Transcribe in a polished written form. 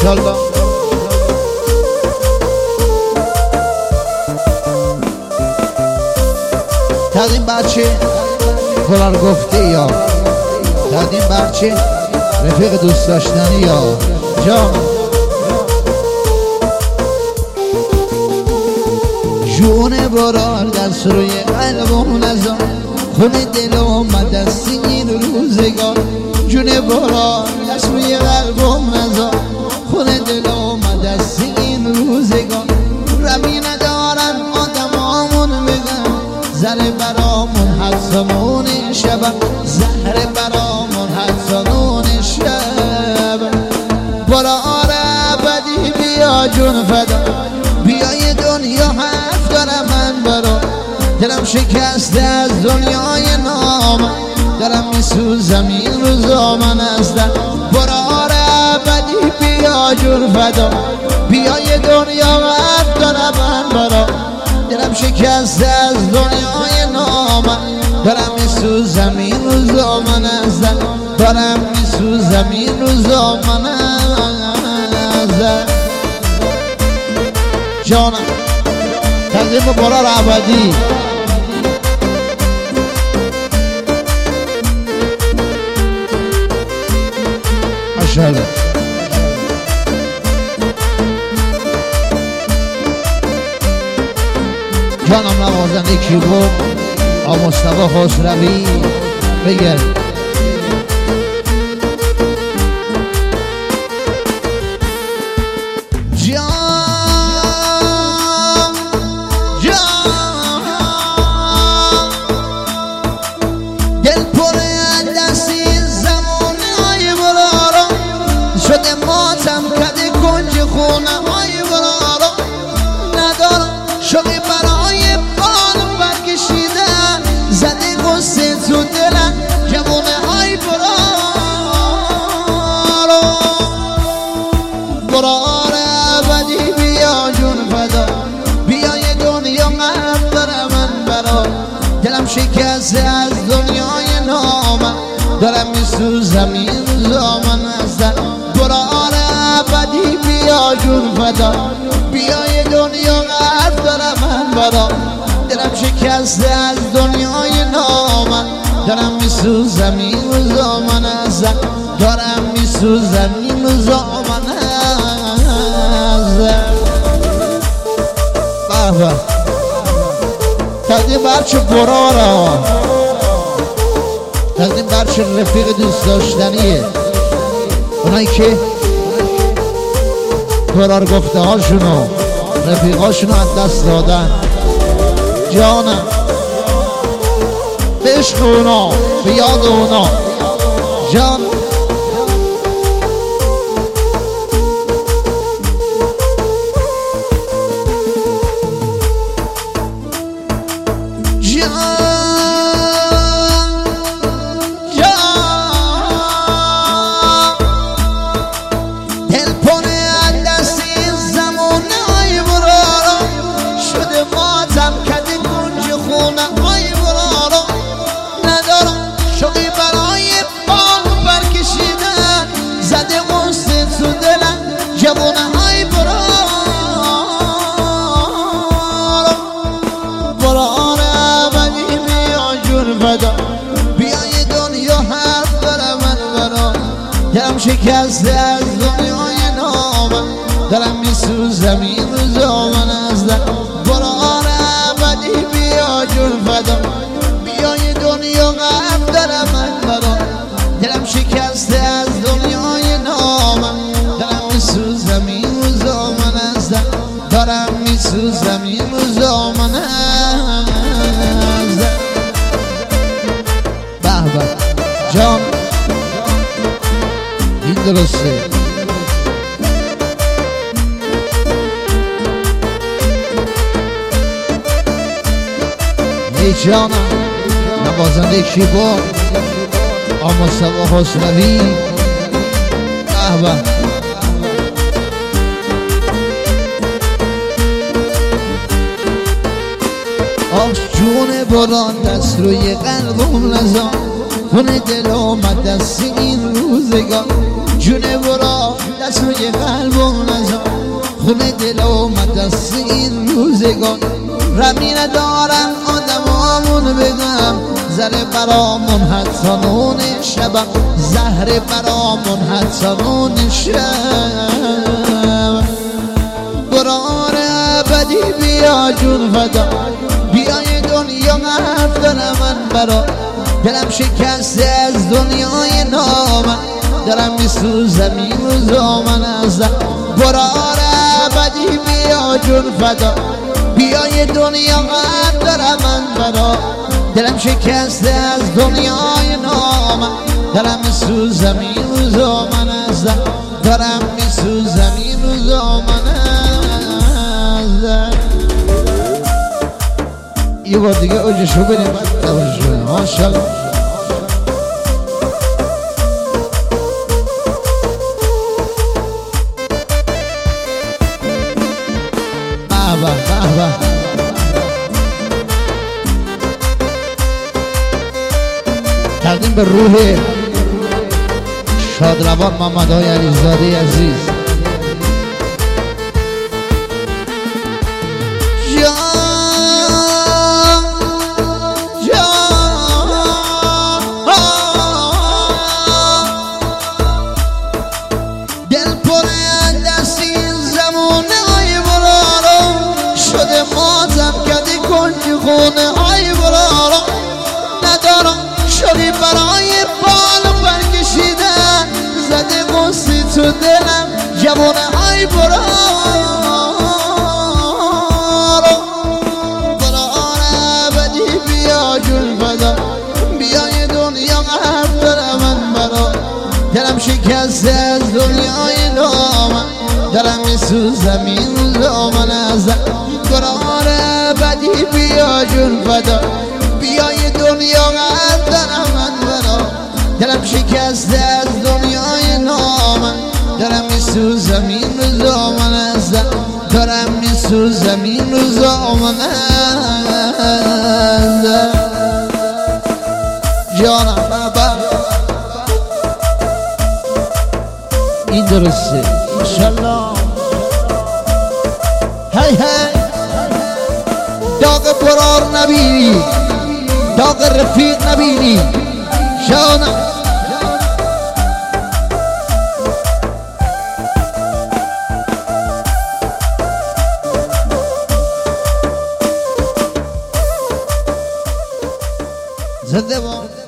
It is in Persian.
انشالله. تقدیم بچه کلار گفته یا تقدیم بچه رفیق دوست داشتنی یا جان جون برار دست روی قلبم نزار خون دل اومد از این روزگار جون برار دست روی قلبم نزار خون دل اومد از این روزگار رمی ندارن آدمامون بگن زهر برامون حدسمون شب زهر برامون حدسمون شب برار ابدی بیا جون فدا بیای دنیا حرف دارم من برا دلم شکسته از دنیای نام دارم میسوزم این روزا من هستم برار ابدی بیا جون فدا بیای دنیا حرف دارم من برا دلم شکسته از دنیای نام دارم میسوزم این روزا من هستم دارم میسوزم این روزا من هستم جانم تقدیم برار ابدی ماشاءالله جانم نوازنده کیبورد آقا مصطفی خسروی بگر شوقی برای بال برکشیدن زده قصه تو دلم جوونه های برار ابدی بیا جون فدا بیای دنیا قرب دارم من برا دلم شکسته از دنیای نامم دارم میسوزم این روزا من هستم برار ابدی بیا جون فدا بیای دنیا قرب دارم من برا دلم شکسته از دنیای نامم دارم میسوزم این روزا من هستم دارم میسوزم این روزا من هستم بابا تقدیم برچه برارا تقدیم برچه رفیق دوست داشتنیه اونایی که برار گفته هاشونو رفیقاشونو از دست دادن جانم به عشق اونا به یاد اونا جان جوانه های برار ابدی بیا جون فدا بیای دنیا حرف دارم من برا دلم شکسته از دنیای نامم دارم میسوزم این روزا من هستم برار ابدی بیا جون فدا بیای دنیا حرف دارم من برا دلم شکسته از دنیای نامم دارم میسوزم این روزا من هستم دارم میسوزم این روزا من هستم به به جان این درسته ای جانم نوازنده کیبورد آقا مصطفی خسروی به به جون بران دست روی قلبم نزار خون دل اومد دست این روزگار جون بران دست روی قلبم نظر برامون حتی نون شبم زهر برامون حتی نون شب برار ابدی بیا جون فدا بیای دنیا حرف دارم من برا دلم شکسته از دنیای نامن دارم میسوزم این روزا من از برار ابدی بیا جون فدا بیای دنیا حرف دارم من برا دلم شکسته از دنیای نامن دارم میسوزم این روزا من از دارم میسوزم این روزا من از یه بار دیگه اوجشو بریم اوجشو بریم ماشاءالله بابا بابا کردیم به روح شادروان محمدآقای علیزاده عزیز دل پر دستی زمونه های برارم شده ماتم کردی کنج خونه های برارم ندارم شدی برای بال برکشیدن زده قصی تو دلم جوانه های برارم برار ابدی بیا جون فدا بیای دنیا حرف دارم من برا دلم شکسته از دنیای نامن دارم میسوزم این روزا من از برار ابدی بیا جون فدا بیای دنیا حرف دارم من برا دلم شکسته از دنیای نامن دارم میسوزم این روزا من از دارم میسوزم این روزا من از جانم بابا این درسته انشالله هی هی داغ برار نبینی داغ رفیق نبینی جانم زنده باد